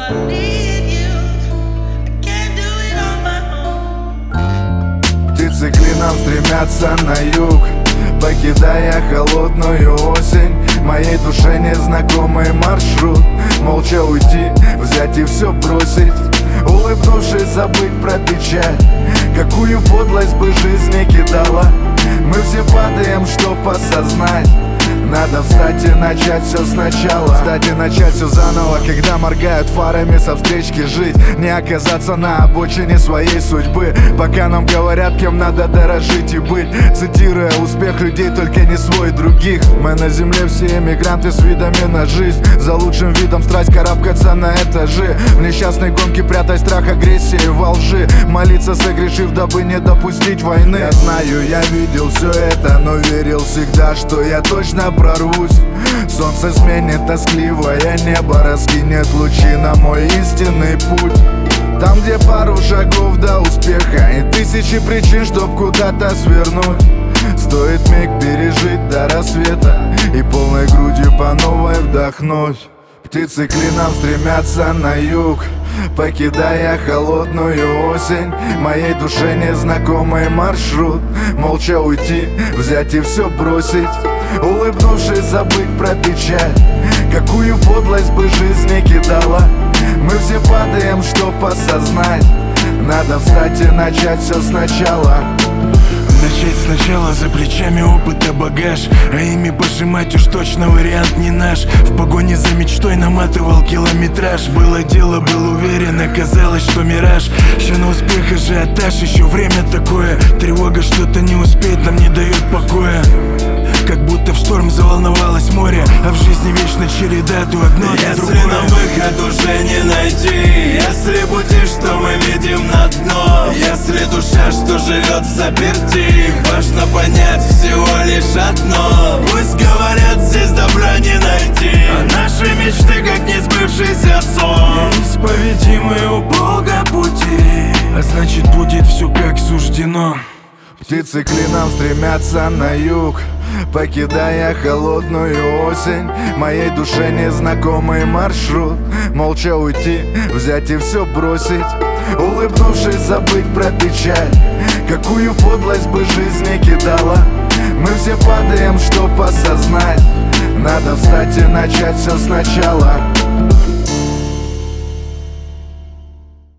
I need you. I can't do it on my own. Птицы клином стремятся на юг, покидая холодную осень. Моей душе незнакомый маршрут. Молча уйти, взять и все бросить, улыбнувшись, забыть про печаль. Какую подлость бы жизнь не кидала, мы все падаем, чтоб осознать. Надо встать и начать все сначала. Встать и начать все заново, когда моргают фарами, со встречки жить. Не оказаться на обочине своей судьбы, пока нам говорят, кем надо дорожить и быть. Цитируя: успех людей только не свой других. Мы на земле все эмигранты с видами на жизнь. За лучшим видом страсть карабкаться на этажи. В несчастной гонке прятай страх, агрессии во лжи. Молиться, согрешив, дабы не допустить войны. Я знаю, я видел все это, но верил всегда, что я точно прорвусь. Солнце сменит тоскливое небо, раскинет лучи на мой истинный путь. Там, где пару шагов до успеха и тысячи причин, чтоб куда-то свернуть. Стоит миг пережить до рассвета и полной грудью по новой вдохнуть. Птицы клином стремятся на юг, покидая холодную осень. Моей душе незнакомый маршрут. Молча уйти, взять и все бросить, улыбнувшись, забыть про печаль. Какую подлость бы жизнь не кидала, мы все падаем, чтоб осознать. Надо встать и начать все сначала. Начать сначала, за плечами опыта багаж, а ими пожимать уж точно вариант не наш. В погоне за мечтой наматывал километраж. Было дело, был уверен, оказалось, что мираж. Еще на успех ажиотаж, еще время такое. Тревога что-то не успеть нам не дает покоя. Как будто в шторм заволновалось море, а в жизни вечно череда то одно, то другое. Если нам выход уже не найти, если пути, что мы видим на дно, если душа, что живет в заперти, важно понять всего лишь одно: пусть говорят, здесь добра не найти, а наши мечты как не сбывшийся сон, неисповедимые у Бога пути, а значит будет все как суждено. Птицы клином стремятся на юг, покидая холодную осень. Моей душе незнакомый маршрут. Молча уйти, взять и все бросить, улыбнувшись, забыть про печаль. Какую подлость бы жизнь не кидала, мы все падаем, чтоб осознать. Надо встать и начать все сначала.